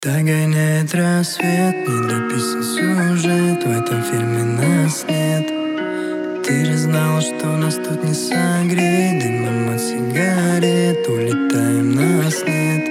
Догоняет рассвет, недописан сюжет, в этом фильме нас нет. Ты же знала, что нас тут не согреть, дымом от сигарет улетаем, нас нет.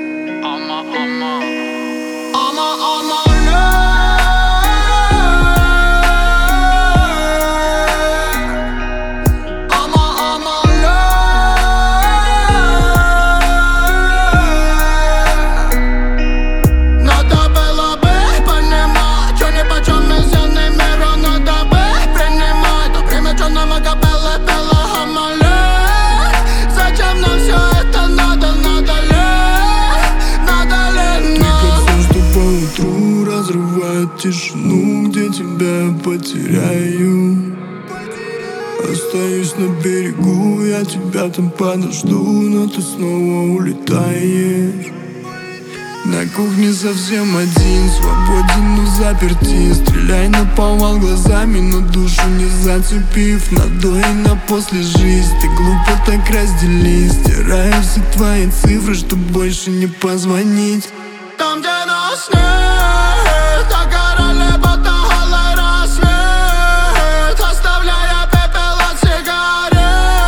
Разрывает тишину, где тебя потеряю. Остаюсь на берегу, я тебя там подожду, но ты снова улетаешь. На кухне совсем один, свободен, но заперти. Стреляй наповал глазами, но душу не зацепив. На до и на после жизнь, ты глупо так раздели. Стираю все твои цифры, чтоб больше не позвонить. Там, где нас нет, догорали будто голый рассвет, оставляя пепел от сигарет.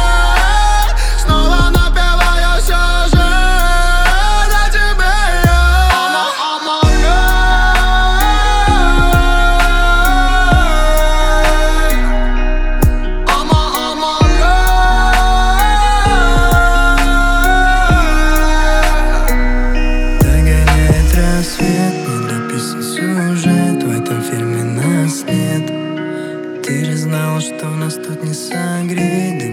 Снова напиваю сюжет о тебе я. Рассвет, недописан сюжет, в этом фильме нас нет. Ты же знала, что нас тут не согреть.